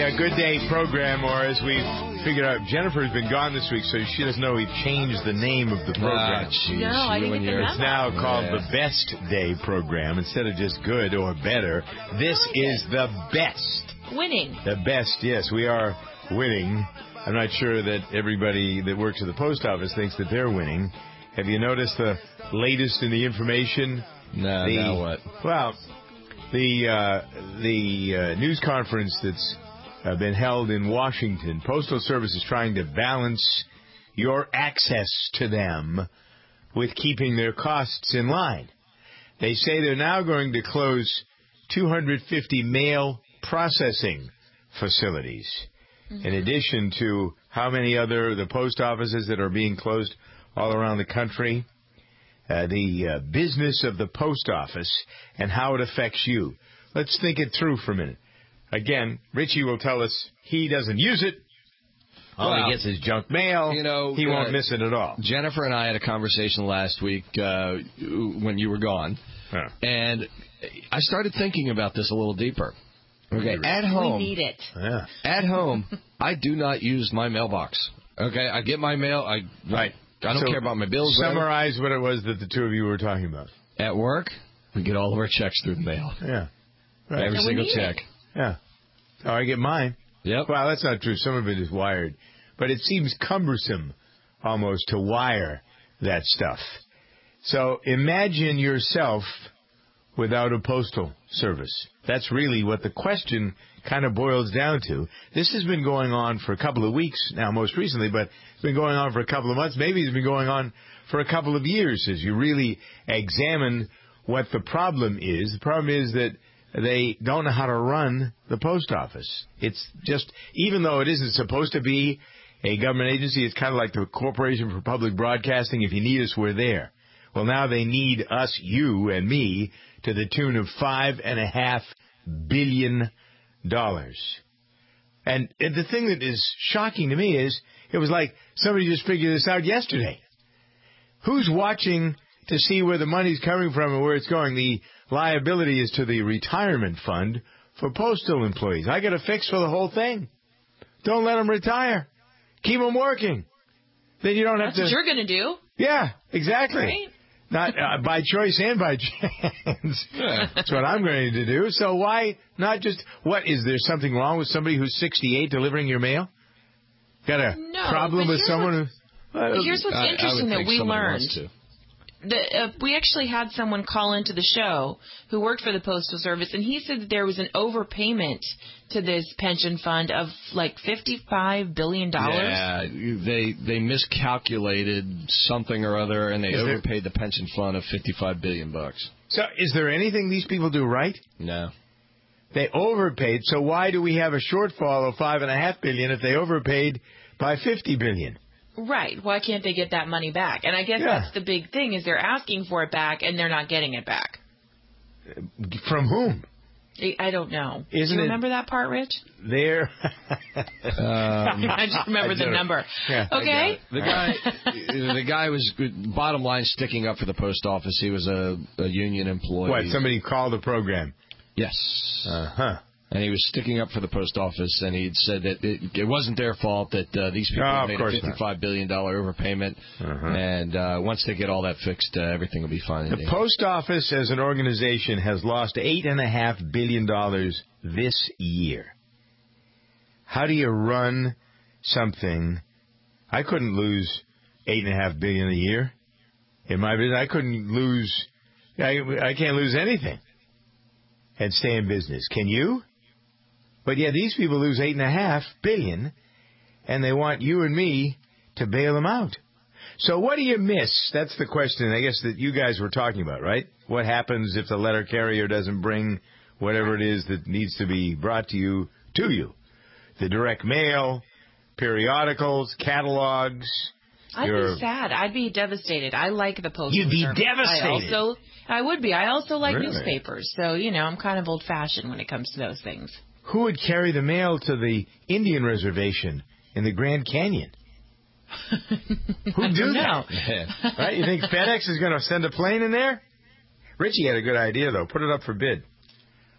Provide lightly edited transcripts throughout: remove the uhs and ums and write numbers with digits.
the Good Day program, or as we figured out, Jennifer's been gone this week, so she doesn't know we've changed the name of the program. No, I didn't get the memo. It's now called the Best Day program. Instead of just good or better, this is the best. Winning. The best, yes. We are winning. I'm not sure that everybody that works at the post office thinks that they're winning. Have you noticed the latest in the information? No, now what? Well, the news conference that's been held in Washington, Postal Service is trying to balance your access to them with keeping their costs in line. They say they're now going to close 250 mail processing facilities, in addition to how many other the post offices that are being closed all around the country. The business of the post office and how it affects you. Let's think it through for a minute. Again, Richie will tell us he doesn't use it. All he gets is junk mail. He won't miss it at all. Jennifer and I had a conversation last week when you were gone, and I started thinking about this a little deeper. Okay, at home, we need it. Yeah. At home, I do not use my mailbox. Okay, I get my mail. I don't care about my bills. Summarize what it was that the two of you were talking about. At work, we get all of our checks through the mail. Yeah. Right. Every single check. Yeah. Oh, I get mine. Yep. Well, that's not true. Some of it is wired. But it seems cumbersome almost to wire that stuff. So imagine yourself without a postal service. That's really what the question kind of boils down to. This has been going on for a couple of weeks now, most recently, but it's been going on for a couple of months. Maybe it's been going on for a couple of years as you really examine what the problem is. The problem is that they don't know how to run the post office. It's just, even though it isn't supposed to be a government agency, it's kind of like the Corporation for Public Broadcasting. If you need us, we're there. Well, now they need us, you and me, to the tune of $5.5 billion. And the thing that is shocking to me is it was like somebody just figured this out yesterday. Who's watching to see where the money's coming from and where it's going? The liability is to the retirement fund for postal employees. I got a fix for the whole thing. Don't let them retire. Keep them working. Then you don't have to. That's what you're going to do. Yeah, exactly. Right? Not by choice and by chance. That's what I'm going to do. So why not just, is there something wrong with somebody who's 68 delivering your mail? Got a problem with someone who... Here's what's interesting that we learned. We actually had someone call into the show who worked for the Postal Service, and he said that there was an overpayment to this pension fund of like $55 billion. Yeah, they miscalculated something or other, and they overpaid the pension fund of $55 billion. So is there anything these people do right? No. They overpaid, so why do we have a shortfall of $5.5 billion if they overpaid by $50 billion? Right. Why can't they get that money back? And I guess that's the big thing, is they're asking for it back and they're not getting it back. From whom? I don't know. Do you remember that part, Rich? There. I just remember the number. Yeah, okay. The guy was, bottom line, sticking up for the post office. He was a union employee. What, somebody called the program? Yes. Uh-huh. And he was sticking up for the post office, and he'd said that it wasn't their fault that these people made a $55 billion overpayment. Uh-huh. And once they get all that fixed, everything will be fine. The post office as an organization has lost $8.5 billion this year. How do you run something? I couldn't lose $8.5 billion a year in my business. I couldn't lose. I can't lose anything and stay in business. Can you? But yeah, these people lose $8.5 billion, and they want you and me to bail them out. So what do you miss? That's the question, I guess, that you guys were talking about, right? What happens if the letter carrier doesn't bring whatever it is that needs to be brought to you? The direct mail, periodicals, catalogs. I'd be sad. I'd be devastated. I like the Postal Service. You'd be devastated. I would be. I also like newspapers. So, I'm kind of old-fashioned when it comes to those things. Who would carry the mail to the Indian reservation in the Grand Canyon? Who'd do that? Right? You think FedEx is going to send a plane in there? Richie had a good idea, though. Put it up for bid.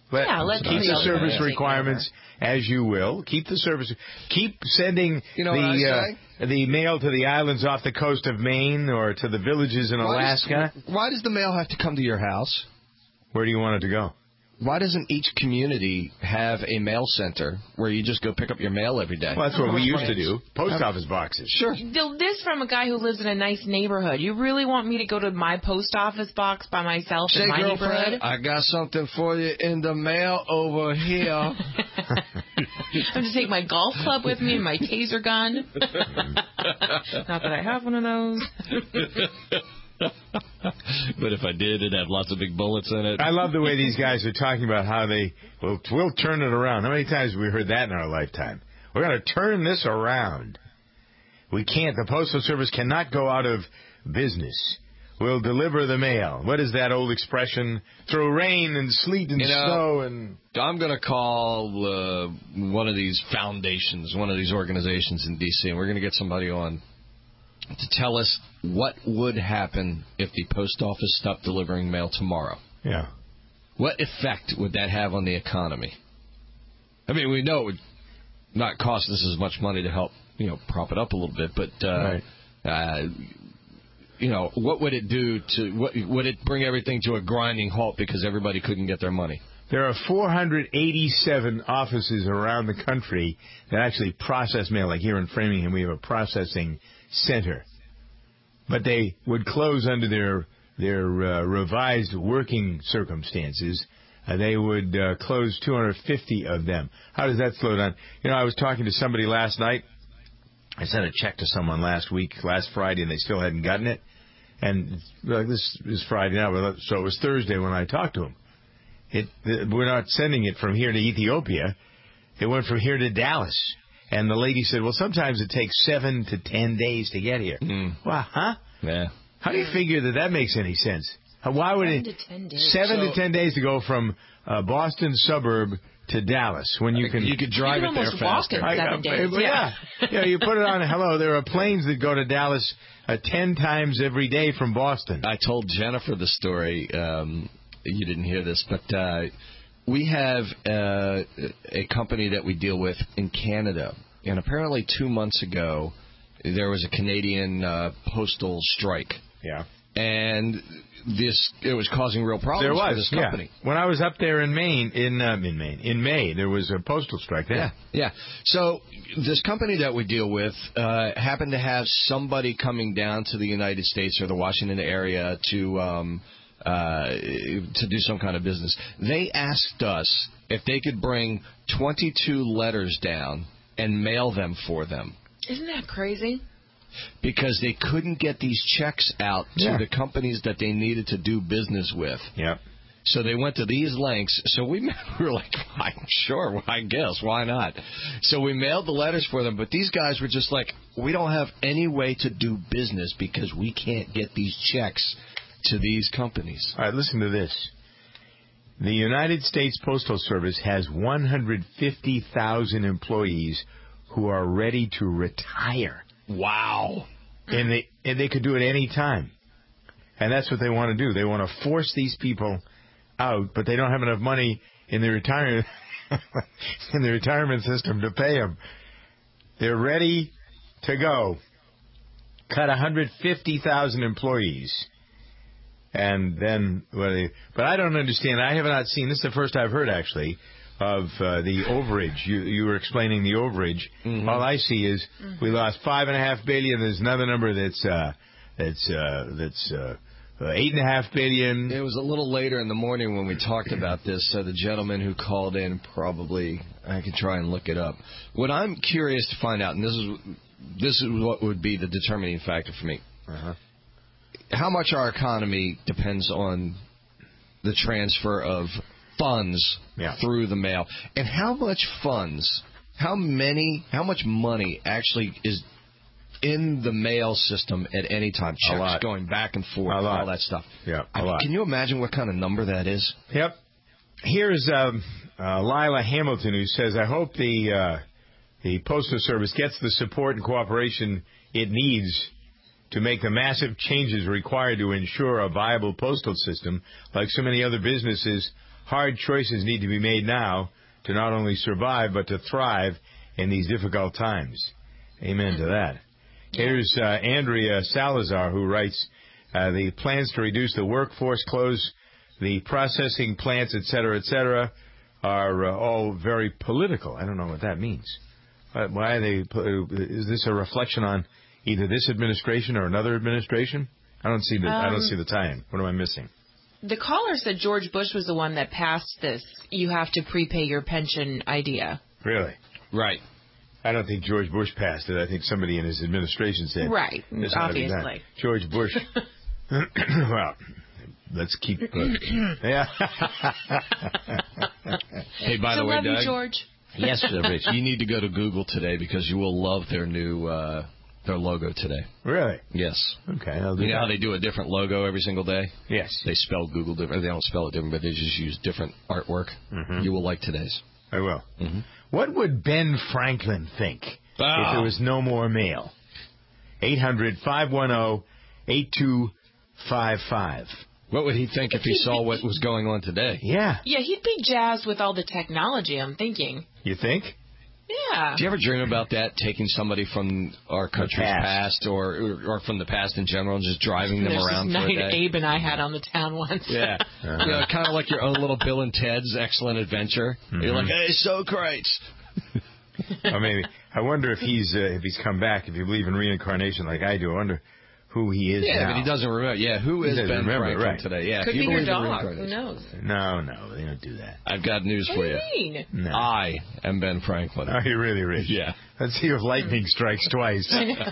Keep the service requirements as you will. Keep the service. Keep sending the mail to the islands off the coast of Maine or to the villages in Alaska. Why does the mail have to come to your house? Where do you want it to go? Why doesn't each community have a mail center where you just go pick up your mail every day? Well, that's what we used to do. Post office boxes. Sure. This from a guy who lives in a nice neighborhood. You really want me to go to my post office box by myself in my neighborhood? I got something for you in the mail over here. I'm going to take my golf club with me and my taser gun. Not that I have one of those. But if I did, it'd have lots of big bullets in it. I love the way these guys are talking about how we'll turn it around. How many times have we heard that in our lifetime? We're going to turn this around. We can't. The Postal Service cannot go out of business. We'll deliver the mail. What is that old expression? Through rain and sleet and snow and... I'm going to call one of these foundations, one of these organizations in D.C., and we're going to get somebody on to tell us what would happen if the post office stopped delivering mail tomorrow. Yeah. What effect would that have on the economy? I mean, we know it would not cost us as much money to help, prop it up a little bit, but, what would it do would it bring everything to a grinding halt because everybody couldn't get their money? There are 487 offices around the country that actually process mail. Like here in Framingham, we have a processing center. But they would close under their revised working circumstances. They would close 250 of them. How does that slow down? I was talking to somebody last night. I sent a check to someone last Friday, and they still hadn't gotten it. And this is Friday now, so it was Thursday when I talked to them. We're not sending it from here to Ethiopia. It went from here to Dallas. And the lady said, well, sometimes it takes 7 to 10 days to get here. Well, huh? Yeah. How do you figure that makes any sense? Why would 7 to 10 days. 7 to 10 days to go from Boston suburb to Dallas when you could drive it there faster. 7 days. Yeah, you put it on. Hello, there are planes that go to Dallas 10 times every day from Boston. I told Jennifer the story. You didn't hear this, but we have a company that we deal with in Canada, and apparently 2 months ago there was a Canadian postal strike. Yeah, and it was causing real problems for this company. Yeah. When I was up there in Maine, in May, there was a postal strike there. Yeah. So this company that we deal with happened to have somebody coming down to the United States or the Washington area to do some kind of business. They asked us if they could bring 22 letters down and mail them for them. Isn't that crazy? Because they couldn't get these checks out to the companies that they needed to do business with. Yep. So they went to these lengths. So we were like, sure, I guess, why not? So we mailed the letters for them. But these guys were just like, we don't have any way to do business because we can't get these checks to these companies. All right, listen to this. The United States Postal Service has 150,000 employees who are ready to retire. Wow. And they could do it any time. And that's what they want to do. They want to force these people out, but they don't have enough money in the retirement system to pay them. They're ready to go. Cut 150,000 employees. And then, but I don't understand. I have not seen, this is the first I've heard, actually, of the overage. You were explaining the overage. Mm-hmm. All I see is we lost $5.5 billion. There's another number that's $8.5 billion. It was a little later in the morning when we talked about this. So the gentleman who called in probably, I could try and look it up. What I'm curious to find out, and this is what would be the determining factor for me. Uh-huh. How much our economy depends on the transfer of funds through the mail, and how much money actually is in the mail system at any time? Checks going back and forth, all that stuff. Yeah, a lot. Can you imagine what kind of number that is? Yep. Here's Lila Hamilton, who says, I hope the Postal Service gets the support and cooperation it needs to make the massive changes required to ensure a viable postal system. Like so many other businesses, hard choices need to be made now to not only survive but to thrive in these difficult times. Amen to that. Here's Andrea Salazar, who writes, the plans to reduce the workforce, close the processing plants, et cetera, are all very political. I don't know what that means. Why are they? Is this a reflection on either this administration or another administration? I don't see the tie-in. What am I missing? The caller said George Bush was the one that passed this. You have to prepay your pension idea. Really? Right. I don't think George Bush passed it. I think somebody in his administration said, right, obviously. George Bush. Well, let's keep. Yeah. Hey, by the way, love you, Doug. George. Yes, Rich. You need to go to Google today because you will love their new their logo today. Really? Yes. Okay. I'll do you know that. how they do a different logo every single day? Yes. They spell Google different. They don't spell it different, but they just use different artwork. Mm-hmm. You will like today's. I will. Mm-hmm. What would Ben Franklin think if there was no more mail? 800-510-8255. What would he think if he saw what was going on today? Yeah. Yeah, he'd be jazzed with all the technology, I'm thinking. You think? Yeah. Do you ever dream about that, taking somebody from our country's past or from the past in general and just driving them around for a day? Abe and I had on the town once. Yeah. You know, kind of like your own little Bill and Ted's Excellent Adventure. Mm-hmm. You're like, hey, so great. Or maybe. I wonder if he's come back, if you believe in reincarnation like I do. I wonder who he is now. But he doesn't remember. Yeah, who is Ben Franklin today? Yeah, could be your dog. Who knows? No, they don't do that. I've got news for you. What do you mean? No. I am Ben Franklin. Are you really, Rich? Yeah. Let's see if lightning strikes twice.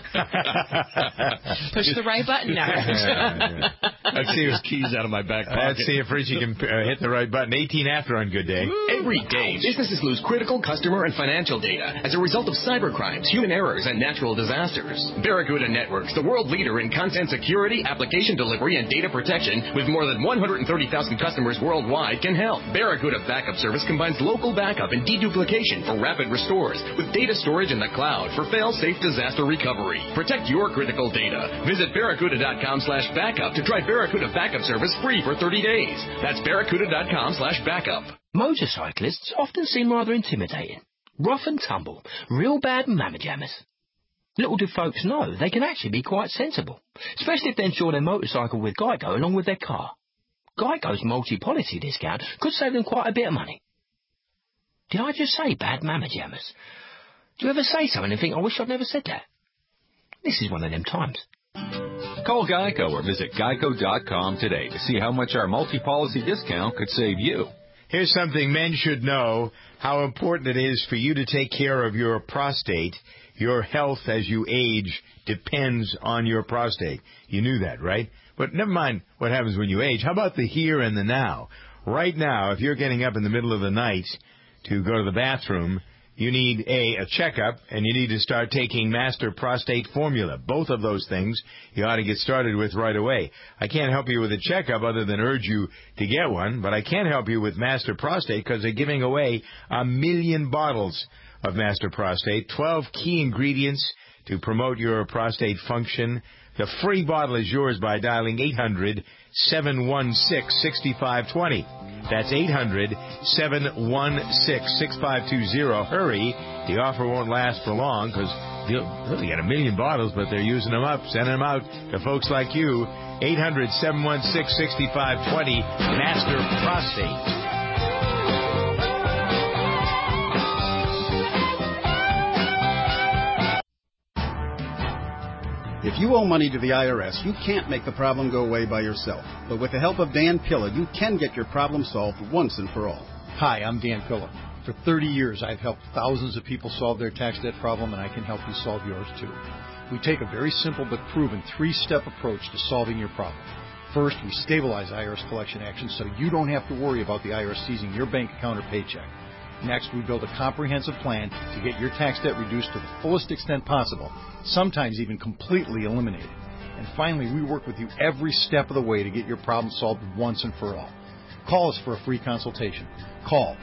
Push the right button now. Let's see his keys out of my back pocket. Let's see if Richie can hit the right button. 18 after on Good Day. Every day, businesses lose critical customer and financial data as a result of cybercrimes, human errors, and natural disasters. Barracuda Networks, the world leader in content security, application delivery, and data protection, with more than 130,000 customers worldwide, can help. Barracuda Backup Service combines local backup and deduplication for rapid restores with data storage in the cloud for fail-safe disaster recovery. Protect your critical data. Visit Barracuda.com/backup to try Barracuda Backup Service free for 30 days. That's Barracuda.com/backup. Motorcyclists often seem rather intimidating. Rough and tumble. Real bad mamma jammers. Little do folks know they can actually be quite sensible, especially if they insure their motorcycle with Geico along with their car. Geico's multi-policy discount could save them quite a bit of money. Did I just say bad mamma jammers? Do you ever say something and think, I wish I'd never said that? This is one of them times. Call Geico or visit Geico.com today to see how much our multi-policy discount could save you. Here's something men should know, how important it is for you to take care of your prostate. Your health as you age depends on your prostate. You knew that, right? But never mind what happens when you age. How about the here and the now? Right now, if you're getting up in the middle of the night to go to the bathroom, you need a checkup, and you need to start taking Master Prostate Formula. Both of those things you ought to get started with right away. I can't help you with a checkup other than urge you to get one, but I can help you with Master Prostate because they're giving away 1 million bottles of Master Prostate, 12 key ingredients to promote your prostate function. The free bottle is yours by dialing 800-716-6520. That's 800-716-6520. Hurry. The offer won't last for long because you'll really get 1 million bottles, but they're using them up, sending them out to folks like you. 800-716-6520. Master Prostate. If you owe money to the IRS, you can't make the problem go away by yourself. But with the help of Dan Pilla, you can get your problem solved once and for all. Hi, I'm Dan Pilla. For 30 years, I've helped thousands of people solve their tax debt problem, and I can help you solve yours too. We take a very simple but proven 3-step approach to solving your problem. First, we stabilize IRS collection actions so you don't have to worry about the IRS seizing your bank account or paycheck. Next, we build a comprehensive plan to get your tax debt reduced to the fullest extent possible, sometimes even completely eliminated. And finally, we work with you every step of the way to get your problem solved once and for all. Call us for a free consultation. Call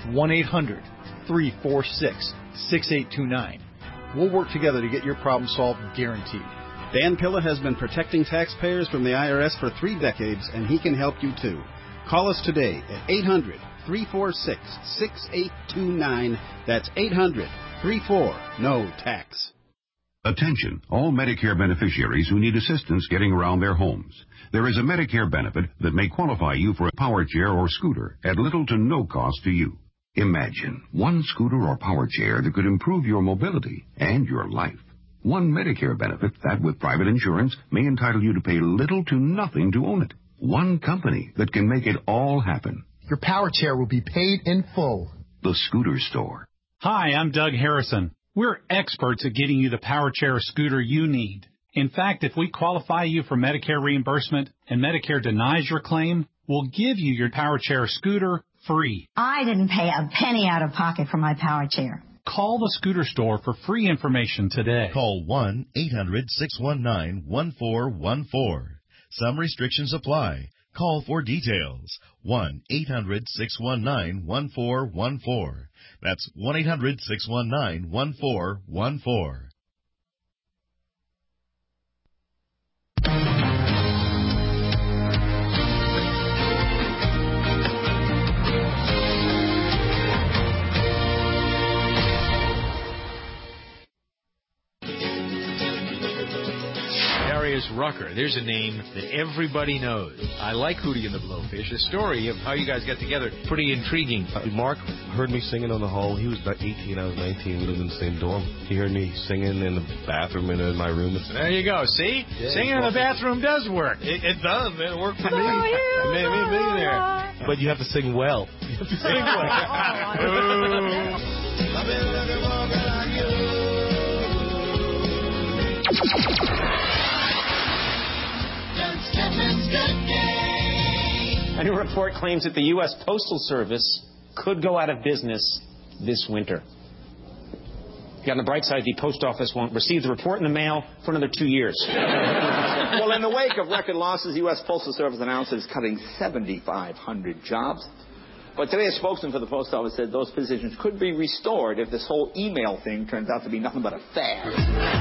1-800-346-6829. We'll work together to get your problem solved, guaranteed. Dan Pilla has been protecting taxpayers from the IRS for 3 decades, and he can help you too. Call us today at 800-346-6829. That's 800-34-NO-TAX. Attention, all Medicare beneficiaries who need assistance getting around their homes. There is a Medicare benefit that may qualify you for a power chair or scooter at little to no cost to you. Imagine one scooter or power chair that could improve your mobility and your life. One Medicare benefit that, with private insurance, may entitle you to pay little to nothing to own it. One company that can make it all happen. Your power chair will be paid in full. The Scooter Store. Hi, I'm Doug Harrison. We're experts at getting you the power chair or scooter you need. In fact, if we qualify you for Medicare reimbursement and Medicare denies your claim, we'll give you your power chair or scooter free. I didn't pay a penny out of pocket for my power chair. Call the Scooter Store for free information today. Call 1-800-619-1414. Some restrictions apply. Call for details. 1-800-619-1414. That's 1-800-619-1414. Darius Rucker. There's a name that everybody knows. I like Hootie and the Blowfish. The story of how you guys got together, pretty intriguing. Mark heard me singing on the hall. He was about 18, I was 19. We lived in the same dorm. He heard me singing in the bathroom in my room. There you go. See? Yeah, singing in the bathroom does work. It does, man. It worked for me. It made me millionaire. But you have to sing well. You have to sing well. I've been looking for like you. A new report claims that the U.S. Postal Service could go out of business this winter. On the bright side, the post office won't receive the report in the mail for another 2 years. Well, in the wake of record losses, the U.S. Postal Service announced it's cutting 7,500 jobs. But today a spokesman for the post office said those positions could be restored if this whole email thing turns out to be nothing but a fad.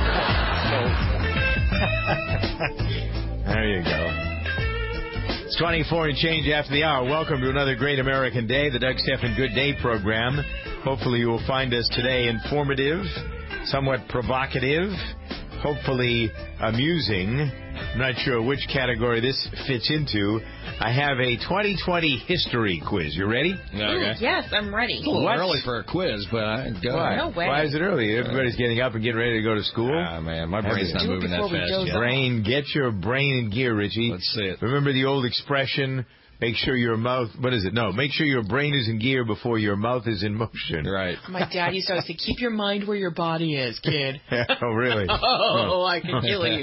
There you go. It's 24 and change after the hour. Welcome to another great American day, the Doug Stephan Good Day program. Hopefully you will find us today informative, somewhat provocative, hopefully amusing. I'm not sure which category this fits into. I have a 2020 history quiz. You ready? Okay. Yes, I'm ready. It's a little early for a quiz, but I go. Why? No way. Why is it early? Everybody's getting up and getting ready to go to school. Ah, man, my brain's not moving that fast yet. Get your brain in gear, Richie. Let's see it. Remember the old expression, make sure your mouth, what is it? No, make sure your brain is in gear before your mouth is in motion. Right. My dad used to always say, keep your mind where your body is, kid. Oh, really? Oh, I can kill you.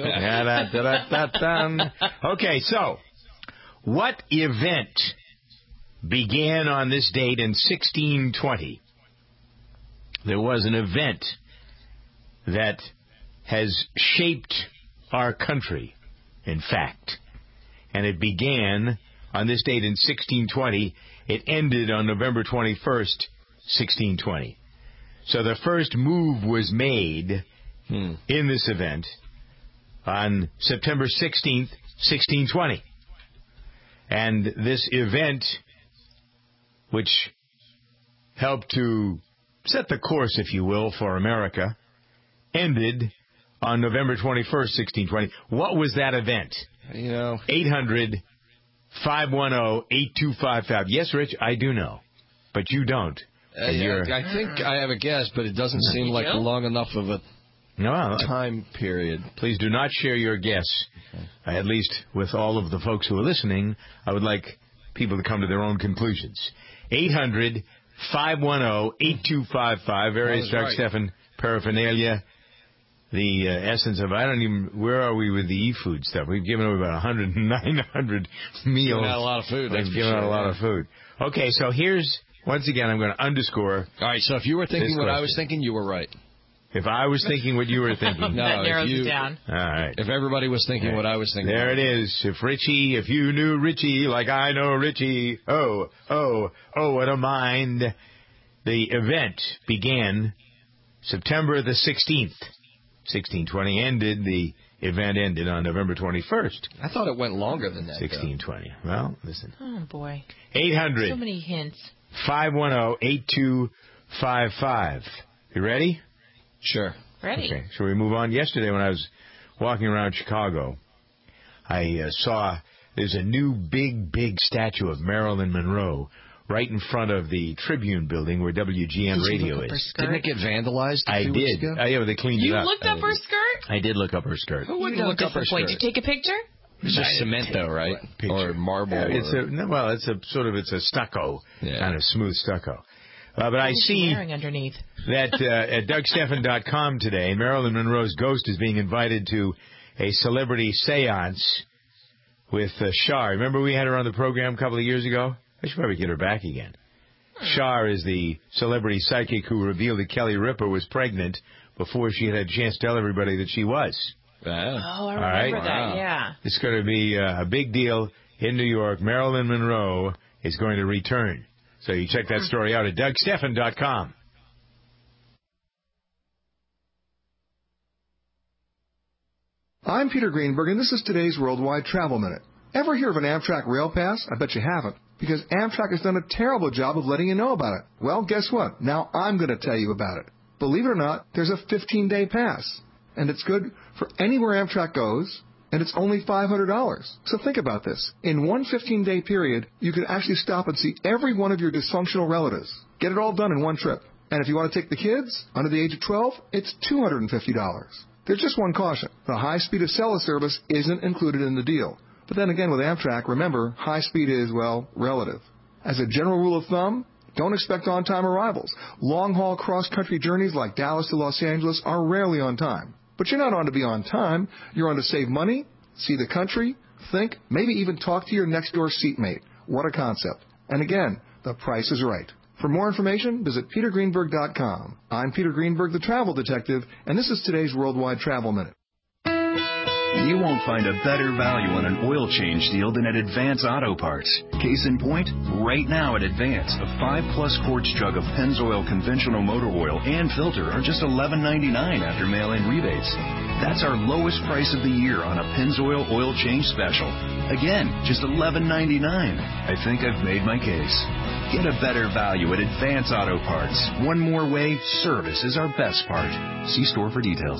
Okay, so, what event began on this date in 1620? There was an event that has shaped our country, in fact. And it began on this date in 1620. It ended on November 21st, 1620. So the first move was made in this event on September 16th, 1620. And this event, which helped to set the course, if you will, for America, ended on November 21st, 1620. What was that event? 800-510-8255. Yes, Rich, I do know, but you don't. I think I have a guess, but it doesn't seem like long enough of a time period. Please do not share your guess. At least with all of the folks who are listening, I would like people to come to their own conclusions. 800-510-8255. Various Doug Stephan paraphernalia. The essence of, where are we with the e-food stuff? We've given away about 900 meals. Given out a lot of food. We've given out a lot of food. Okay, so here's, once again, I'm going to underscore. All right, so if you were thinking what I was thinking, you were right. If I was thinking what you were thinking. No, that narrows it down. All right. If everybody was thinking what I was thinking. There it is. If you knew Richie like I know Richie, oh, what a mind. The event began September the 16th. 1620 ended. The event ended on November 21st. I thought it went longer than that. 1620. Well, listen. Oh, boy. 800. So many hints. 510-8255. You ready? Sure. Ready. Okay, so we move on. Yesterday when I was walking around Chicago, I saw there's a new big statue of Marilyn Monroe right in front of the Tribune building where WGN Radio is. Didn't it get vandalized a few weeks ago? Yeah, but they cleaned it up. You looked up her skirt? I did look up her skirt. Who wouldn't look up her skirt? Did you take a picture? It's just cement, though, right? Or marble. Yeah, it's a stucco, kind of smooth stucco. But I see underneath? that at DougStephan.com today, Marilyn Monroe's ghost is being invited to a celebrity seance with Shar. Remember we had her on the program a couple of years ago? I should probably get her back again. Shar is the celebrity psychic who revealed that Kelly Ripa was pregnant before she had a chance to tell everybody that she was. Oh, I remember that, yeah. It's going to be a big deal in New York. Marilyn Monroe is going to return. So you check that story out at DougStephan.com. I'm Peter Greenberg, and this is today's Worldwide Travel Minute. Ever hear of an Amtrak Rail Pass? I bet you haven't, because Amtrak has done a terrible job of letting you know about it. Well, guess what? Now I'm going to tell you about it. Believe it or not, there's a 15-day pass, and it's good for anywhere Amtrak goes, and it's only $500. So think about this. In one 15-day period, you could actually stop and see every one of your dysfunctional relatives. Get it all done in one trip. And if you want to take the kids under the age of 12, it's $250. There's just one caution. The high speed of Acela service isn't included in the deal. But then again, with Amtrak, remember, high speed is, well, relative. As a general rule of thumb, don't expect on-time arrivals. Long-haul cross-country journeys like Dallas to Los Angeles are rarely on time. But you're not on to be on time. You're on to save money, see the country, think, maybe even talk to your next-door seatmate. What a concept. And again, the price is right. For more information, visit petergreenberg.com. I'm Peter Greenberg, the travel detective, and this is today's Worldwide Travel Minute. You won't find a better value on an oil change deal than at Advance Auto Parts. Case in point, right now at Advance, a 5-plus quarts jug of Pennzoil conventional motor oil and filter are just $11.99 after mail-in rebates. That's our lowest price of the year on a Pennzoil oil change special. Again, just $11.99. I think I've made my case. Get a better value at Advance Auto Parts. One more way, service is our best part. See store for details.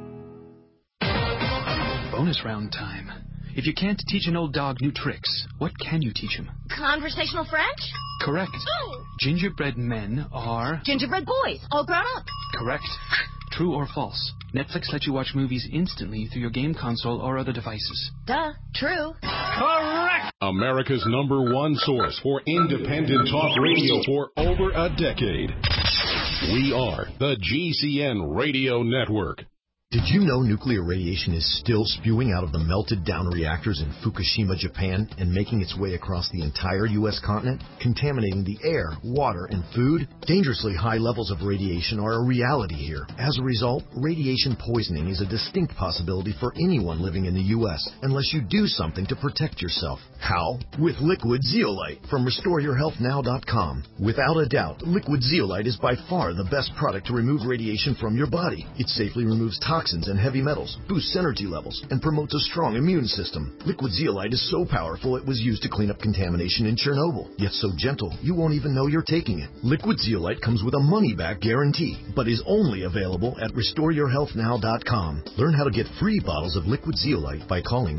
Bonus round time. If you can't teach an old dog new tricks, what can you teach him? Conversational French? Correct. Ooh. Gingerbread men are... Gingerbread boys, all grown up. Correct. True or false? Netflix lets you watch movies instantly through your game console or other devices. Duh. True. Correct. America's #1 source for independent talk radio for over a decade. We are the GCN Radio Network. Did you know nuclear radiation is still spewing out of the melted down reactors in Fukushima, Japan, and making its way across the entire U.S. continent, contaminating the air, water, and food? Dangerously high levels of radiation are a reality here. As a result, radiation poisoning is a distinct possibility for anyone living in the U.S. unless you do something to protect yourself. How? With Liquid Zeolite from RestoreYourHealthNow.com. Without a doubt, Liquid Zeolite is by far the best product to remove radiation from your body. It safely removes toxins and heavy metals, boosts energy levels, and promotes a strong immune system. Liquid Zeolite is so powerful it was used to clean up contamination in Chernobyl, yet so gentle you won't even know you're taking it. Liquid Zeolite comes with a money-back guarantee, but is only available at RestoreYourHealthNow.com. Learn how to get free bottles of Liquid Zeolite by calling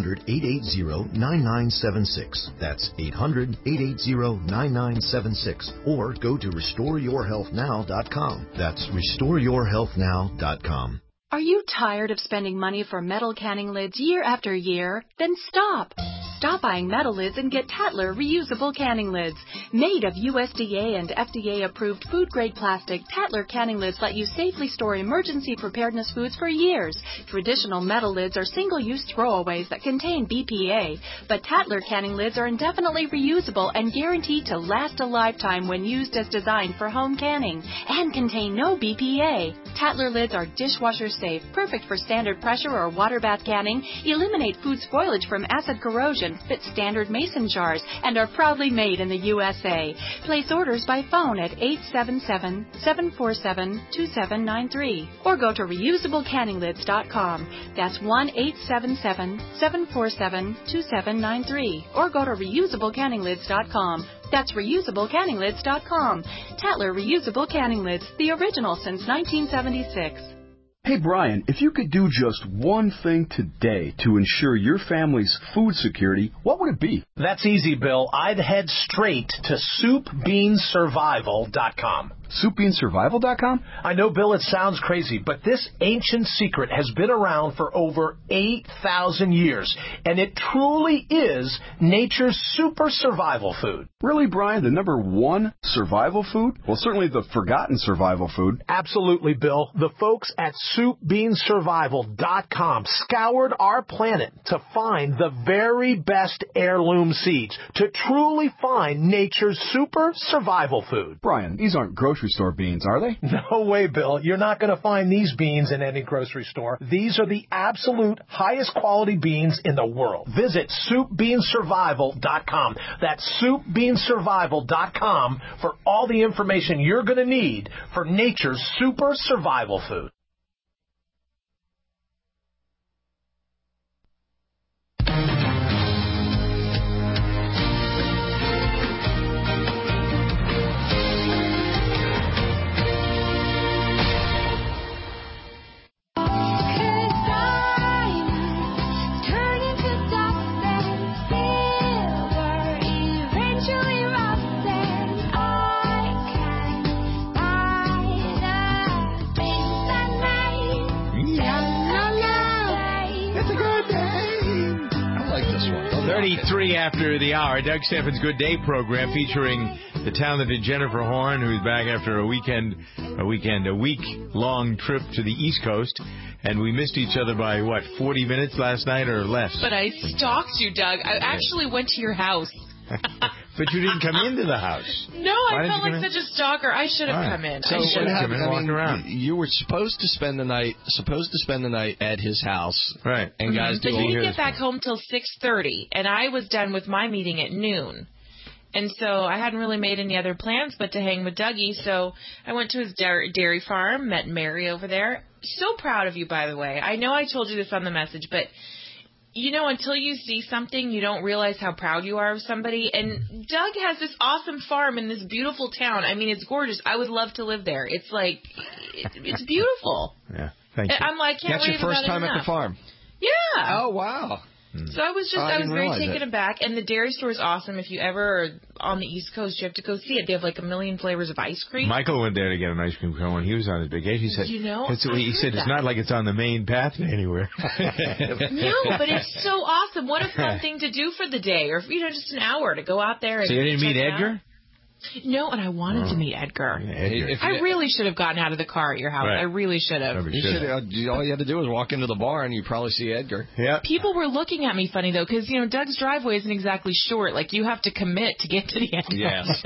800-880-9976. That's 800-880-9976. Or go to RestoreYourHealthNow.com. That's RestoreYourHealthNow.com. Are you tired of spending money for metal canning lids year after year? Then stop. Stop buying metal lids and get Tatler reusable canning lids. Made of USDA and FDA-approved food-grade plastic, Tatler canning lids let you safely store emergency preparedness foods for years. Traditional metal lids are single-use throwaways that contain BPA, but Tatler canning lids are indefinitely reusable and guaranteed to last a lifetime when used as designed for home canning and contain no BPA. Tatler lids are dishwasher safe, perfect for standard pressure or water bath canning, eliminate food spoilage from acid corrosion, Mason, fit standard Mason jars, and are proudly made in the USA. Place orders by phone at 877-747-2793 or go to reusablecanninglids.com. That's 1-877-747-2793 or go to reusablecanninglids.com. That's reusablecanninglids.com. Tatler Reusable Canning Lids, the original since 1976. Hey, Brian, if you could do just one thing today to ensure your family's food security, what would it be? That's easy, Bill. I'd head straight to SoupBeanSurvival.com. SoupBeanSurvival.com? I know, Bill, it sounds crazy, but this ancient secret has been around for over 8,000 years, and it truly is nature's super survival food. Really, Brian? The number one survival food? Well, certainly the forgotten survival food. Absolutely, Bill. The folks at SoupBeanSurvival.com scoured our planet to find the very best heirloom seeds, to truly find nature's super survival food. Brian, these aren't grocery store beans, are they? No way, Bill. You're not going to find these beans in any grocery store. These are the absolute highest quality beans in the world. Visit SoupBeanSurvival.com. That's SoupBeanSurvival.com for all the information you're going to need for nature's super survival food. After the hour, Doug Steffens' Good Day program featuring the talented Jennifer Horn, who's back after a week-long trip to the East Coast. And we missed each other by, 40 minutes last night or less? But I stalked you, Doug. I actually went to your house. But you didn't come into the house. No, I felt like such a stalker. I should have come in. So what happened? You were supposed to spend the night at his house, right? And guys, but he didn't get back home till 6:30, and I was done with my meeting at noon. And so I hadn't really made any other plans but to hang with Dougie. So I went to his dairy farm, met Mary over there. So proud of you, by the way. I know I told you this on the message, but you know, until you see something, you don't realize how proud you are of somebody. And Doug has this awesome farm in this beautiful town. I mean, it's gorgeous. I would love to live there. It's like, it's beautiful. Yeah, thank you. I'm like, can't That's wait your first time enough. at the farm? Yeah. Oh, wow. So I was very taken aback. And the dairy store is awesome. If you ever are on the East Coast, you have to go see it. They have like 1 million flavors of ice cream. Michael went there to get an ice cream cone when he was on his vacation. He said, he said it's not like it's on the main pathway anywhere. No, but it's so awesome. What a fun thing to do for the day, or just an hour to go out there and. So you didn't meet Edgar? No, and I wanted to meet Edgar. Yeah, Edgar. I really should have gotten out of the car at your house. Right. I really should have. All you had to do was walk into the bar and you probably see Edgar. Yeah. People were looking at me funny, though, because, Doug's driveway isn't exactly short. Like, you have to commit to get to the end. Yes.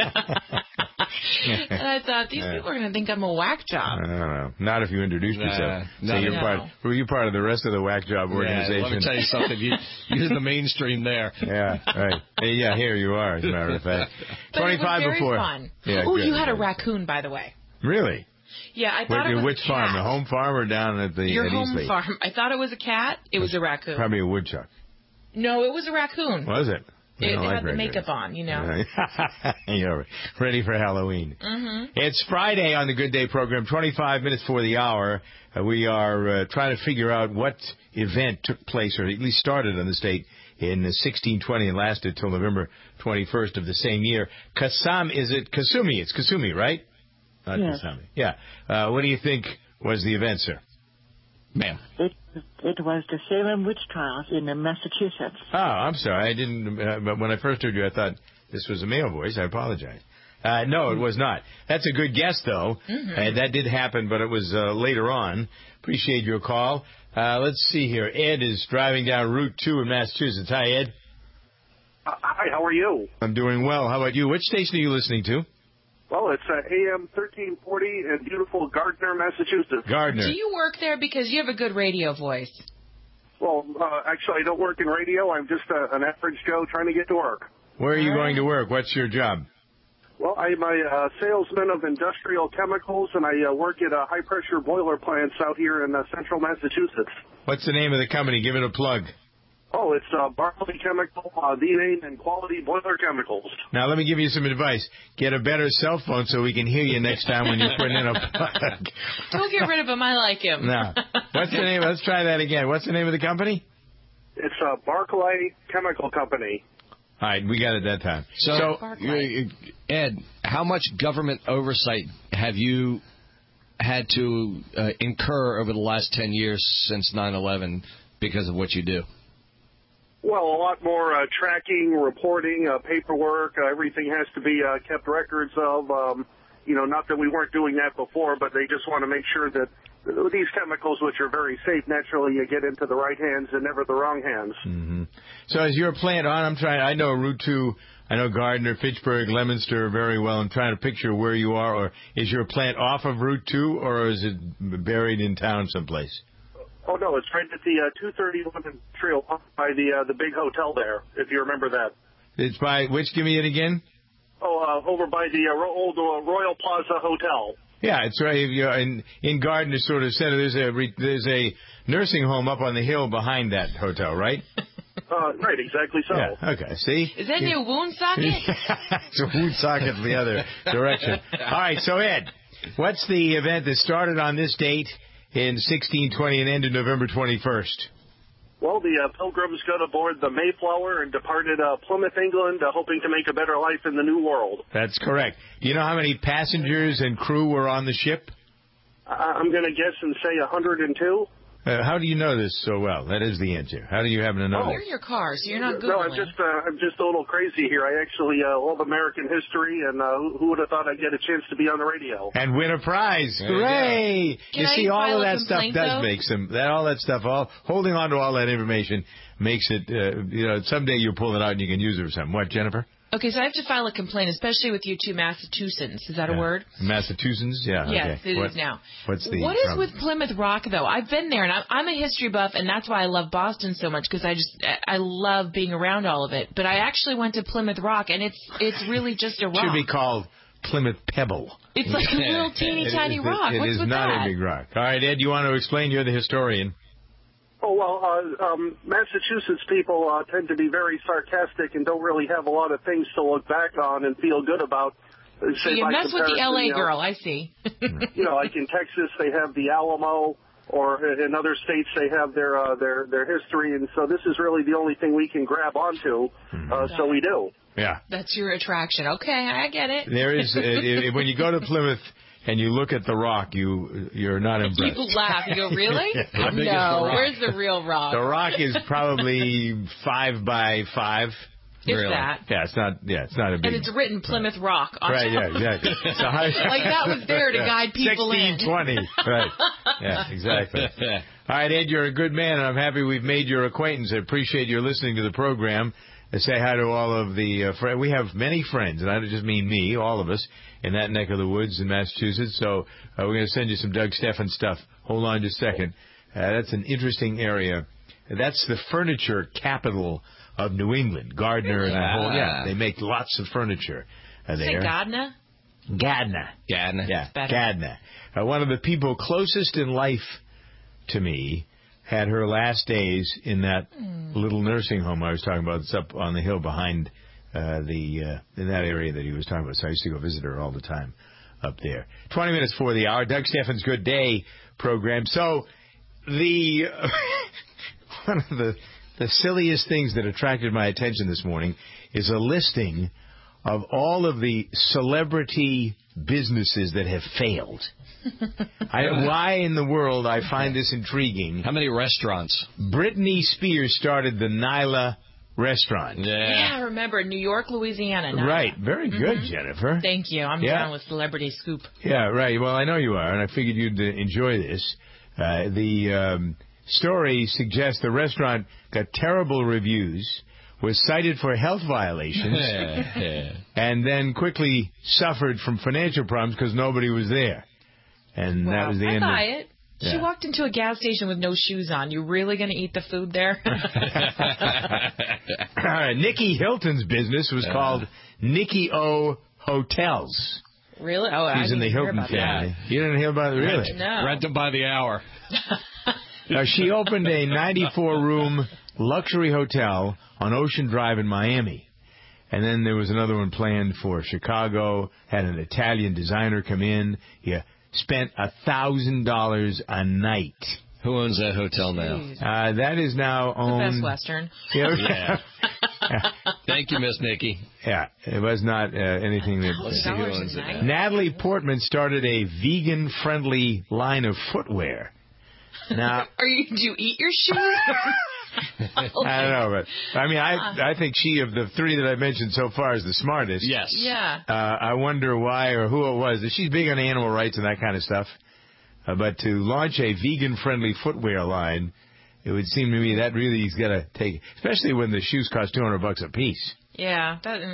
And I thought, these people are going to think I'm a whack job. I don't know. Not if you introduce yourself. No, you're part of the rest of the whack job organization. Let me tell you something. You're the mainstream there. Yeah, right. Yeah, here you are, as a matter of fact. 25 before. Fun. Yeah, oh, you had a raccoon, by the way. Really? Yeah, I thought it was which a cat. farm? The home farm or down at the Your home Eastlake? Farm. I thought it was a cat. It was a raccoon. Probably a woodchuck. No, it was a raccoon. Was it? It had the makeup on, You're ready for Halloween. Mm-hmm. It's Friday on the Good Day program, 25 minutes before the hour. We are trying to figure out what event took place, or at least started on the state in 1620 and lasted till November 21st of the same year. Kasumi? It's Kasumi, right? Not yes. Kasumi. Yeah. What do you think was the event, sir? Ma'am. It was the Salem witch trials in Massachusetts. Oh, I'm sorry. I didn't. But when I first heard you, I thought this was a male voice. I apologize. No, it was not. That's a good guess, though. Mm-hmm. That did happen, but it was later on. Appreciate your call. Let's see here. Ed is driving down Route 2 in Massachusetts. Hi, Ed. Hi, how are you? I'm doing well. How about you? Which station are you listening to? Well, it's AM 1340 in beautiful Gardner, Massachusetts. Gardner. Do you work there? Because you have a good radio voice. Well, actually, I don't work in radio. I'm just an average Joe trying to get to work. Where are you going to work? What's your job? Well, I'm a salesman of industrial chemicals, and I work at high-pressure boiler plants out here in central Massachusetts. What's the name of the company? Give it a plug. Oh, it's Barclay Chemical, the name and quality boiler chemicals. Now, let me give you some advice. Get a better cell phone so we can hear you next time when you put in a plug. Don't get rid of him. I like him. Now, what's the name? Let's try that again. What's the name of the company? It's Barclay Chemical Company. All right, we got it that time. So Ed, how much government oversight have you had to incur over the last 10 years since 9/11 because of what you do? Well, a lot more tracking, reporting, paperwork. Everything has to be kept records of. Not that we weren't doing that before, but they just want to make sure that these chemicals, which are very safe, naturally you get into the right hands and never the wrong hands. Mm-hmm. So is your plant on? I know Route 2, I know Gardner, Fitchburg, Leominster very well. I'm trying to picture where you are. Or is your plant off of Route 2, or is it buried in town someplace? Oh, no, it's right at the 231 Trail by the big hotel there, if you remember that. It's by, which, give me it again? Oh, over by the old Royal Plaza Hotel. Yeah, it's right in Gardner sort of center. There's a nursing home up on the hill behind that hotel, right? Right, exactly so. Yeah, okay, see? Is that near Woonsocket? It's a Woonsocket the other direction. All right, so Ed, what's the event that started on this date in 1620 and ended November 21st? Well, the Pilgrims got aboard the Mayflower and departed Plymouth, England, hoping to make a better life in the New World. That's correct. Do you know how many passengers and crew were on the ship? I'm going to guess and say 102. How do you know this so well? That is the answer. How do you happen to know You're in your car, so you're not Googling. No, I'm just a little crazy here. I actually love American history, and who would have thought I'd get a chance to be on the radio? And win a prize. Hooray! You see, all of that stuff does make all that stuff, holding on to all that information makes it, someday you'll pull it out and you can use it for something. What, Jennifer? Okay, so I have to file a complaint, especially with you two Massachusetts. Is that a word? Massachusetts? Yeah. Yes, okay. it is now. What is with Plymouth Rock, though? I've been there, and I'm a history buff, and that's why I love Boston so much, because I love being around all of it. But I actually went to Plymouth Rock, and it's really just a rock. It should be called Plymouth Pebble. It's like a little teeny tiny rock. What's with that? It is not a big rock. All right, Ed, you want to explain? You're the historian. Oh, well, Massachusetts people tend to be very sarcastic and don't really have a lot of things to look back on and feel good about. So you mess with the L.A. girl, I see. Like in Texas, they have the Alamo, or in other states, they have their history, and so this is really the only thing we can grab onto, so we do. Yeah. That's your attraction. Okay, I get it. There is, when you go to Plymouth, and you look at the rock, you're not impressed. People laugh. You go, really? No, where's the real rock? The rock is probably 5 by 5. Is that? Yeah, it's not a big. And it's written Plymouth Rock on right, top. Yeah, exactly. So like that was there to guide people 1620. Right. Yeah, exactly. All right, Ed, you're a good man, and I'm happy we've made your acquaintance. I appreciate your listening to the program. I say hi to all of the friends. We have many friends, and I don't just mean me, all of us, in that neck of the woods in Massachusetts. So we're going to send you some Doug Stephan stuff. Hold on just a second. That's an interesting area. That's the furniture capital of New England. Gardner and the whole. Yeah, they make lots of furniture there. Say Gardner? Gardner. Yeah, Gardner. One of the people closest in life to me had her last days in that little nursing home I was talking about. It's up on the hill behind in that area that he was talking about. So I used to go visit her all the time up there. 20 minutes before the hour, Doug Stephan's Good Day program. So one of the silliest things that attracted my attention this morning is a listing of all of the celebrity businesses that have failed. Why in the world I find this intriguing? How many restaurants? Britney Spears started the Nyla restaurant. Yeah, I remember. New York, Louisiana. Nyla. Right. Very good, Jennifer. Thank you. I'm down with Celebrity Scoop. Yeah, right. Well, I know you are, and I figured you'd enjoy this. The story suggests the restaurant got terrible reviews, was cited for health violations, and then quickly suffered from financial problems because nobody was there. And that was the end. I buy it. She walked into a gas station with no shoes on. You really going to eat the food there? Nikki Hilton's business was called Nikki O Hotels. Really? Oh, She's in the Hilton family. You didn't hear about it, really? No. Rent them by the hour. She opened a 94-room luxury hotel on Ocean Drive in Miami. And then there was another one planned for Chicago, had an Italian designer come in. You spent $1,000 a night. Who owns that hotel now? That is now owned... The Best Western. Yeah. Thank you, Miss Nikki. Yeah, it was not anything that... Natalie Portman started a vegan-friendly line of footwear. Now, do you eat your shoes? I don't know, but I mean, I think she, of the three that I mentioned so far, is the smartest. Yes. Yeah. I wonder why or who it was. She's big on animal rights and that kind of stuff. But to launch a vegan-friendly footwear line, it would seem to me that really has got to take, especially when the shoes cost $200 a piece. Yeah.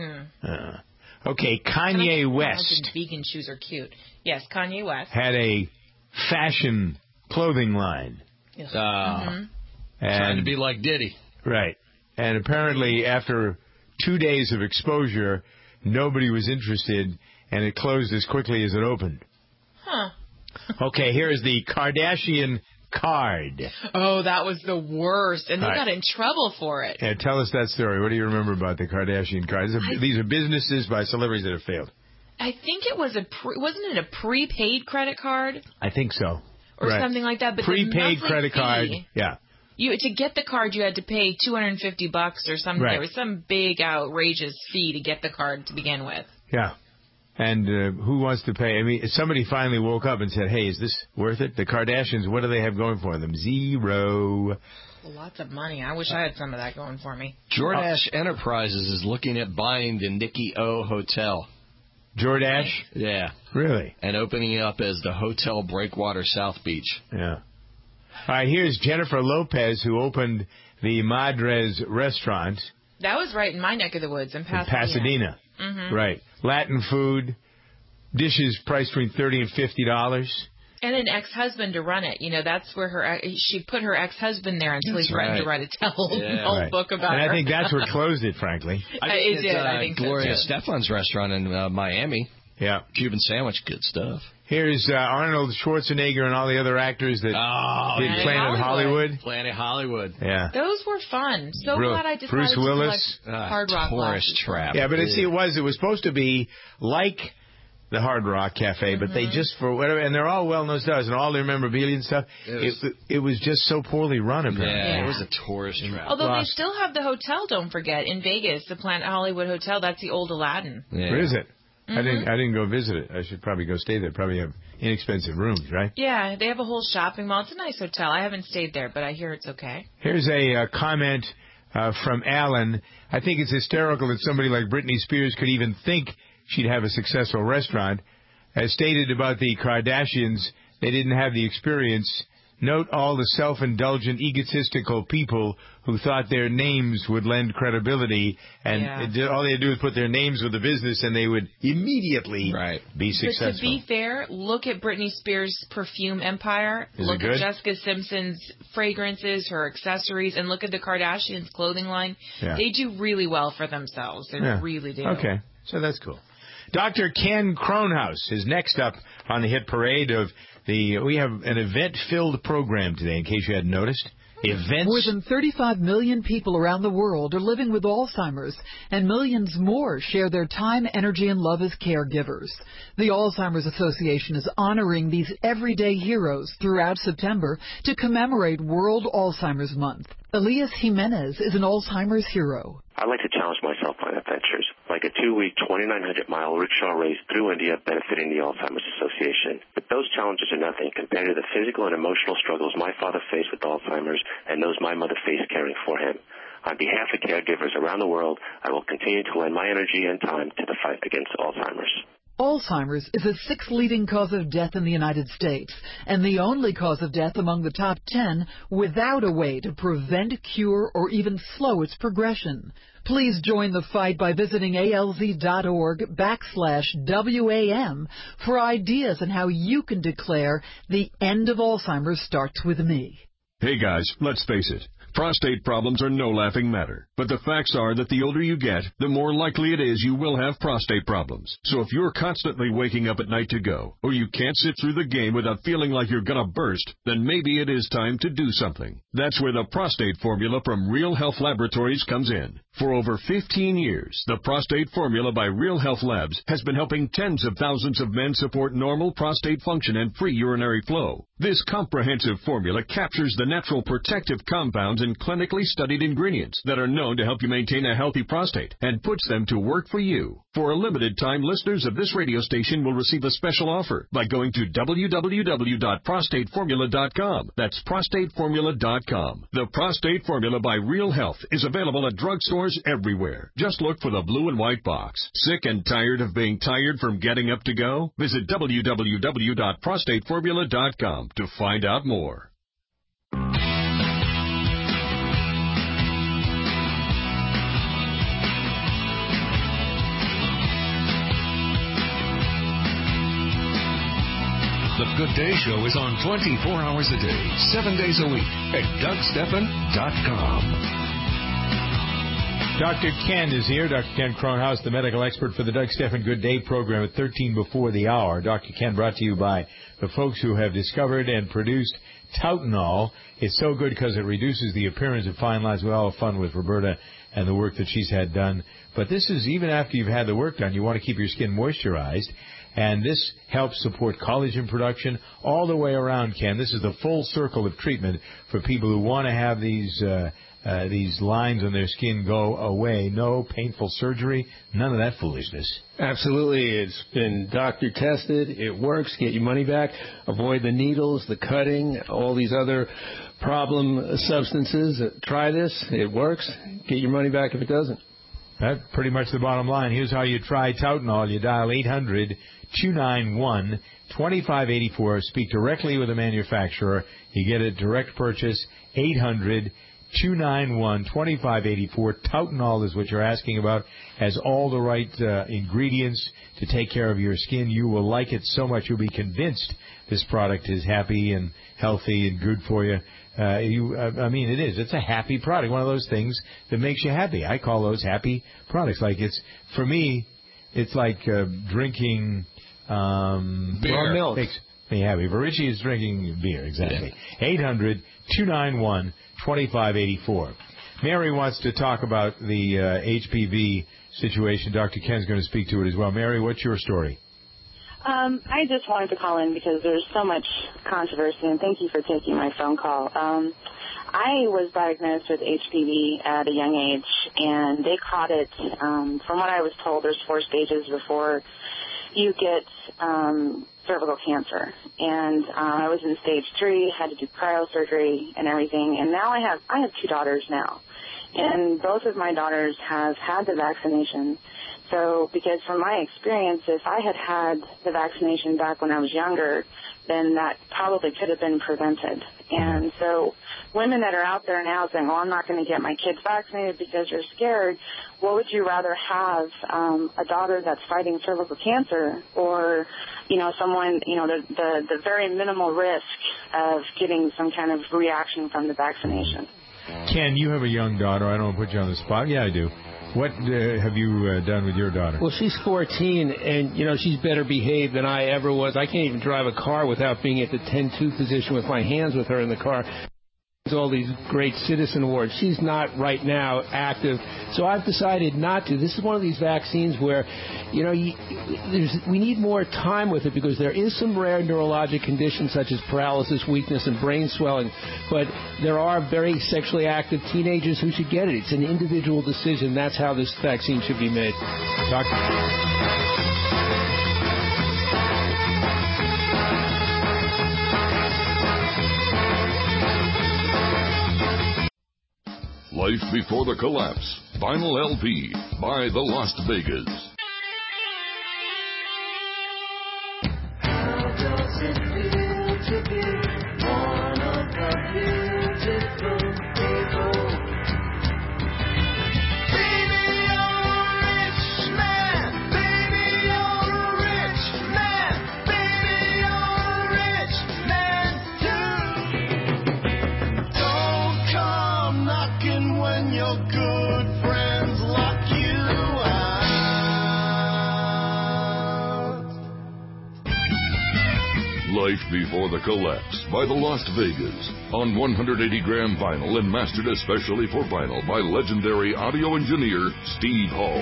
Okay, Kanye West. Vegan shoes are cute. Yes, Kanye West had a fashion clothing line. Yes. Trying to be like Diddy. Right. And apparently after 2 days of exposure, nobody was interested, and it closed as quickly as it opened. Huh. Okay, here's the Kardashian card. Oh, that was the worst, and they got in trouble for it. Yeah, tell us that story. What do you remember about the Kardashian card? These are businesses by celebrities that have failed. I think it was wasn't it a prepaid credit card? I think so. Or something like that. But prepaid the credit card, yeah. To get the card, you had to pay $250 or something. Right. There was some big, outrageous fee to get the card to begin with. Yeah. And who wants to pay? I mean, somebody finally woke up and said, hey, is this worth it? The Kardashians, what do they have going for them? Zero. Lots of money. I wish I had some of that going for me. Jordache Enterprises is looking at buying the Nikki O Hotel. Jordache? Yeah. Really? And opening it up as the Hotel Breakwater South Beach. Yeah. All right, here's Jennifer Lopez, who opened the Madres restaurant. That was right in my neck of the woods in Pasadena. Mm-hmm. Right. Latin food, dishes priced between $30 and $50. And an ex-husband to run it. You know, that's where she put her ex-husband there until he threatened to write a whole book about her. And I think that's what closed it, frankly. It did. I think Gloria so, too. Stefan's restaurant in Miami. Yeah. Cuban sandwich, good stuff. Here's Arnold Schwarzenegger and all the other actors that did Planet Hollywood. Planet Hollywood. Yeah. Those were fun. So glad I decided Bruce Willis. to collect Hard Rock Tourist trap. Yeah, but it was supposed to be like the Hard Rock Cafe, but they just, for whatever, and they're all well-known stars, and all their memorabilia and stuff, it was just so poorly run, apparently. Yeah, it was a tourist trap. Although they still have the hotel, don't forget, in Vegas, the Planet Hollywood Hotel. That's the old Aladdin. Yeah. Where is it? I didn't go visit it. I should probably go stay there. Probably have inexpensive rooms, right? Yeah, they have a whole shopping mall. It's a nice hotel. I haven't stayed there, but I hear it's okay. Here's a comment from Alan. I think it's hysterical that somebody like Britney Spears could even think she'd have a successful restaurant. As stated about the Kardashians, they didn't have the experience. Note all the self-indulgent, egotistical people who thought their names would lend credibility, and all they had to do was put their names with the business, and they would immediately be successful. But to be fair, look at Britney Spears' perfume empire. Look at Jessica Simpson's fragrances, her accessories, and look at the Kardashians' clothing line. Yeah. They do really well for themselves. They really do. Okay, so that's cool. Dr. Ken Kronhaus is next up on the hit parade of we have an event-filled program today, in case you hadn't noticed. Events. More than 35 million people around the world are living with Alzheimer's, and millions more share their time, energy, and love as caregivers. The Alzheimer's Association is honoring these everyday heroes throughout September to commemorate World Alzheimer's Month. Elias Jimenez is an Alzheimer's hero. I like to challenge myself on adventures, like a 2-week, 2,900-mile rickshaw race through India benefiting the Alzheimer's Association. But those challenges are nothing compared to the physical and emotional struggles my father faced with Alzheimer's and those my mother faced caring for him. On behalf of caregivers around the world, I will continue to lend my energy and time to the fight against Alzheimer's. Alzheimer's is the 6th leading cause of death in the United States and the only cause of death among the top 10 without a way to prevent, cure, or even slow its progression. Please join the fight by visiting alz.org/WAM for ideas on how you can declare the end of Alzheimer's starts with me. Hey guys, let's face it. Prostate problems are no laughing matter. But the facts are that the older you get, the more likely it is you will have prostate problems. So if you're constantly waking up at night to go, or you can't sit through the game without feeling like you're gonna burst, then maybe it is time to do something. That's where the prostate formula from Real Health Laboratories comes in. For over 15 years, the prostate formula by Real Health Labs has been helping tens of thousands of men support normal prostate function and free urinary flow. This comprehensive formula captures the natural protective compounds and clinically studied ingredients that are known to help you maintain a healthy prostate and puts them to work for you. For a limited time, listeners of this radio station will receive a special offer by going to www.prostateformula.com. That's prostateformula.com. The Prostate Formula by Real Health is available at drugstores everywhere. Just look for the blue and white box. Sick and tired of being tired from getting up to go? Visit www.prostateformula.com to find out more. The Good Day Show is on 24 hours a day, 7 days a week at DougStephan.com. Dr. Ken is here. Dr. Ken Cronhaus, the medical expert for the Doug Stephan Good Day program at 13 before the hour. Dr. Ken brought to you by the folks who have discovered and produced Tautanol. It's so good because it reduces the appearance of fine lines. We all have fun with Roberta and the work that she's had done. But this is even after you've had the work done, you want to keep your skin moisturized. And this helps support collagen production all the way around, Ken. This is the full circle of treatment for people who want to have these lines on their skin go away. No painful surgery, none of that foolishness. Absolutely. It's been doctor tested. It works. Get your money back. Avoid the needles, the cutting, all these other problem substances. Try this. It works. Get your money back if it doesn't. That's pretty much the bottom line. Here's how you try Tautanol. You dial 800-291-2584. Speak directly with the manufacturer. You get a direct purchase. 800-291-2584. Tautanol is what you're asking about. Has all the right ingredients to take care of your skin. You will like it so much you'll be convinced this product is happy and healthy and good for you. I mean, it is. It's a happy product. One of those things that makes you happy. I call those happy products. Like for me, it's like drinking beer. Milk. Makes me happy. Richie is drinking beer. Exactly. Yeah. 800-291-2584. Mary wants to talk about the HPV situation. Dr. Ken's going to speak to it as well. Mary, what's your story? I just wanted to call in because there's so much controversy, and thank you for taking my phone call. I was diagnosed with HPV at a young age, and they caught it, from what I was told, there's 4 stages before you get cervical cancer. And I was in stage 3, had to do cryosurgery and everything, and now I have 2 daughters now. And both of my daughters have had the vaccination. So, because from my experience, if I had had the vaccination back when I was younger, then that probably could have been prevented. And so women that are out there now saying, well, I'm not going to get my kids vaccinated because you're scared, what would you rather have, a daughter that's fighting cervical cancer or, someone, the very minimal risk of getting some kind of reaction from the vaccination? Ken, you have a young daughter. I don't want to put you on the spot. Yeah, I do. What have you done with your daughter? Well, she's 14, and, she's better behaved than I ever was. I can't even drive a car without being at the 10-2 position with my hands with her in the car. All these great citizen awards. She's not right now active, so I've decided not to. This is one of these vaccines where, we need more time with it because there is some rare neurologic conditions such as paralysis, weakness, and brain swelling, but there are very sexually active teenagers who should get it. It's an individual decision. That's how this vaccine should be made. Life Before the Collapse, Vinyl LP by The Las Vegas. your good friends lock you out. Life Before the Collapse by the Lost Vegas on 180-gram vinyl and mastered especially for vinyl by legendary audio engineer Steve Hall.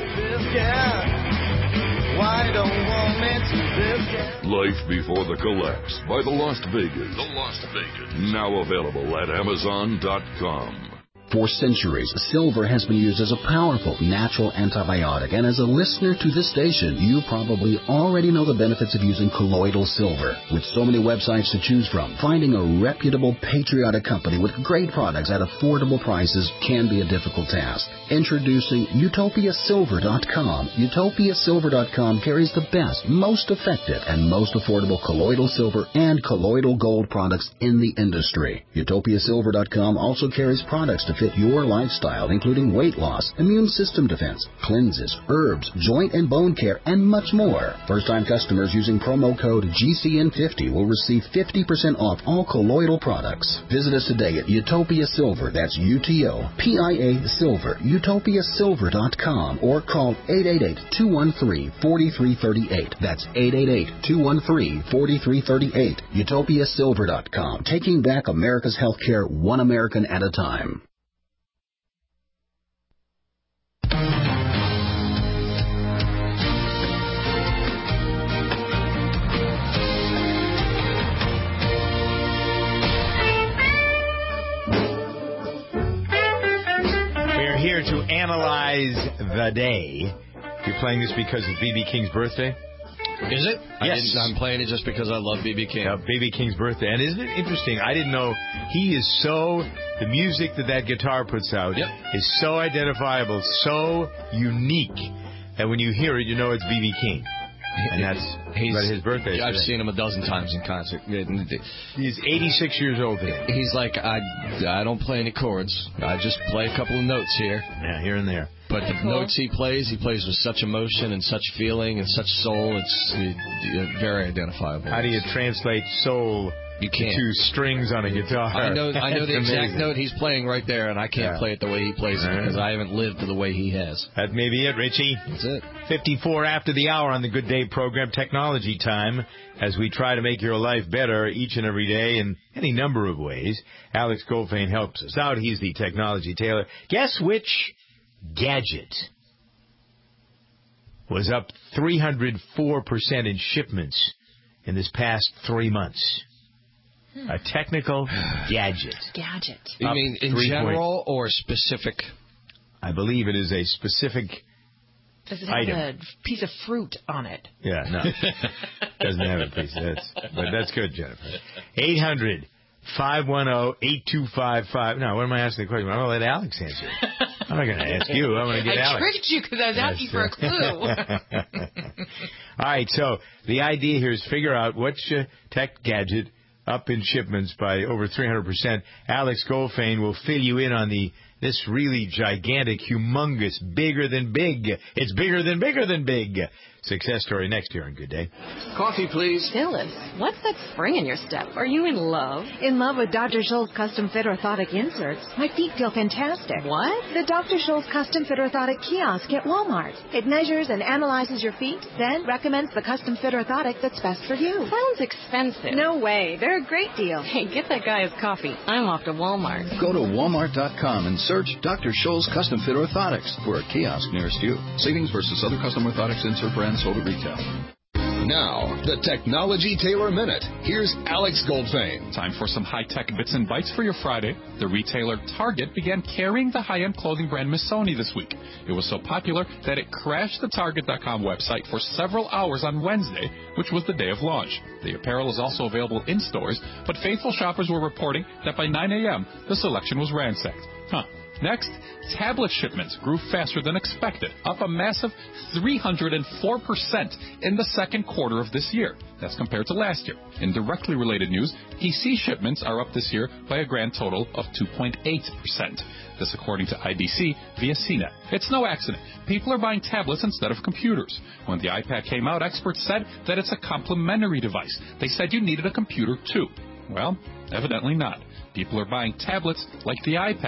Why don't want me to this guy? Life Before the Collapse by the Lost Vegas. The Lost Vegas. Now available at Amazon.com. For centuries, silver has been used as a powerful natural antibiotic, and as a listener to this station, you probably already know the benefits of using colloidal silver. With so many websites to choose from, finding a reputable, patriotic company with great products at affordable prices can be a difficult task. Introducing UtopiaSilver.com. UtopiaSilver.com carries the best, most effective, and most affordable colloidal silver and colloidal gold products in the industry. UtopiaSilver.com also carries products to fit your lifestyle, including weight loss, immune system defense, cleanses, herbs, joint and bone care, and much more. First-time customers using promo code GCN50 will receive 50% off all colloidal products. Visit us today at Utopia Silver, that's UTOPIA Silver, UtopiaSilver.com, or call 888-213-4338. That's 888-213-4338. UtopiaSilver.com, taking back America's healthcare one American at a time. We're here to analyze the day. You're playing this because of B.B. King's birthday? Is it? Yes. I'm playing it just because I love B.B. King. B.B. King's birthday. And isn't it interesting? I didn't know he is the music that guitar puts out is so identifiable, so unique, that when you hear it, you know it's B.B. King. And that's his birthday. I've seen him a dozen times in concert. He's 86 years old today. He's like, I don't play any chords. I just play a couple of notes here. Yeah, here and there. But the notes he plays with such emotion and such feeling and such soul. It's very identifiable. How do you translate soul to strings on a guitar? I know the exact note he's playing right there, and I can't play it the way he plays it because I haven't lived the way he has. That may be it, Richie. That's it. 54 after the hour on the Good Day program, Technology Time, as we try to make your life better each and every day in any number of ways. Alex Goldfein helps us out. He's the technology tailor. Guess which gadget was up 304% in shipments in this past 3 months? A technical gadget. You mean in general or specific? I believe it is a specific Does it have item. a piece of fruit on it? Yeah, no. Doesn't have a piece. But that's good, Jennifer. 800-510-8255. No, what am I asking the question? I'm going to let Alex answer it. I'm not going to ask you. I'm going to get Alex. I tricked you because I was asking for a clue. All right, so the idea here is figure out which tech gadget up in shipments by over 300%. Alex Goldfein will fill you in on this really gigantic, humongous, bigger than big. It's bigger than big. Success story next year on Good Day. Coffee, please. Phyllis, what's that spring in your step? Are you in love? In love with Dr. Scholl's custom fit orthotic inserts. My feet feel fantastic. What? The Dr. Scholl's custom fit orthotic kiosk at Walmart. It measures and analyzes your feet, then recommends the custom fit orthotic that's best for you. Sounds expensive. No way. They're a great deal. Hey, get that guy his coffee. I'm off to Walmart. Go to Walmart.com and search Dr. Scholl's custom fit orthotics for a kiosk nearest you. Savings versus other custom orthotics insert brands sold at retail. Now, the Technology Tailor Minute. Here's Alex Goldfein. Time for some high-tech bits and bites for your Friday. The retailer Target began carrying the high-end clothing brand Missoni this week. It was so popular that it crashed the Target.com website for several hours on Wednesday, which was the day of launch. The apparel is also available in stores, but faithful shoppers were reporting that by 9 a.m., the selection was ransacked. Next, tablet shipments grew faster than expected, up a massive 304% in the second quarter of this year. That's compared to last year. In directly related news, PC shipments are up this year by a grand total of 2.8%. This according to IDC via CNET. It's no accident. People are buying tablets instead of computers. When the iPad came out, experts said that it's a complementary device. They said you needed a computer too. Well, evidently not. People are buying tablets like the iPad.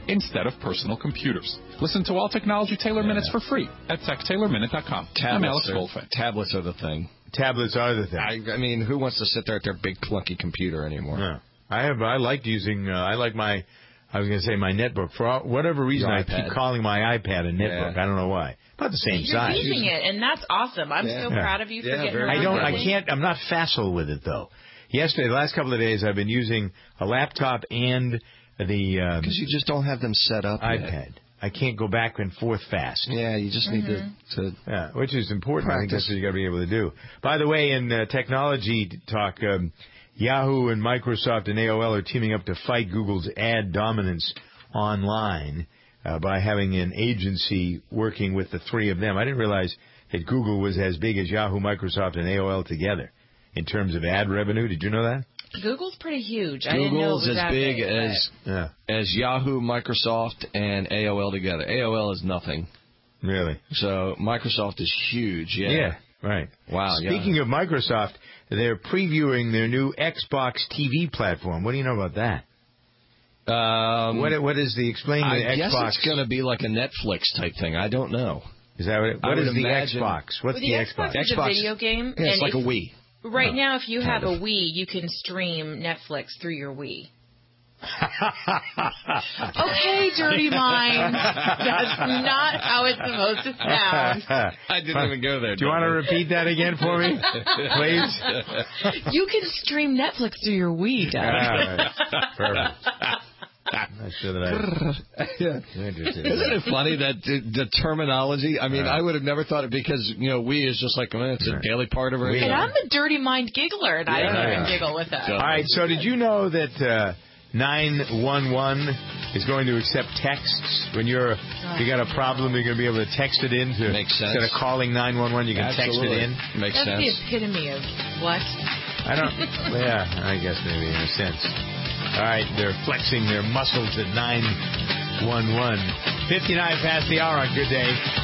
instead of personal computers. Listen to all Technology Taylor Minutes for free at techtailorminute.com. I'm Alex Goldfan. Tablets are the thing. Tablets are the thing. I mean, who wants to sit there at their big clunky computer anymore? No. I liked using. I like my. I was going to say my netbook. For whatever reason, I keep calling my iPad a netbook. I don't know why. About the same size. You're using it, and that's awesome. I'm so proud of you for getting around. I can't. I'm not facile with it though. Yesterday, the last couple of days, I've been using a laptop and the. Because you just don't have them set up. iPad. Yet. I can't go back and forth fast. Yeah, you just need to which is important. Practice. I think that's what you got to be able to do. By the way, in technology talk, Yahoo and Microsoft and AOL are teaming up to fight Google's ad dominance online by having an agency working with the three of them. I didn't realize that Google was as big as Yahoo, Microsoft, and AOL together in terms of ad revenue. Did you know that? Google's pretty huge. Google's I didn't know it was as big as Yahoo, Microsoft, and AOL together. AOL is nothing. Really? So Microsoft is huge. Yeah, right. Wow. Speaking of Microsoft, they're previewing their new Xbox TV platform. What do you know about that? What is the explain the Xbox? I guess it's going to be like a Netflix type thing. I don't know. Is that what is the Xbox? What's the Xbox? Xbox is a video game. Yeah, it's like a Wii. Right now, if you have a Wii, you can stream Netflix through your Wii. Okay, dirty mind. That's not how it's supposed to sound. I didn't even go there. Do you want to repeat that again for me, please? You can stream Netflix through your Wii, Doug. Perfect. Not sure that Isn't it funny that the terminology? I mean, I would have never thought it because Wii is just like it's a daily part of our. And I'm a dirty mind giggler, and I don't even giggle with that. All right. So did you know that 911 is going to accept texts when you got a problem? You're going to be able to text it in to instead of calling 911, you can text it in. Makes sense. That's the epitome of what? I don't. Yeah, I guess maybe in a sense. All right, they're flexing their muscles at 911. 59 past the hour on Good Day.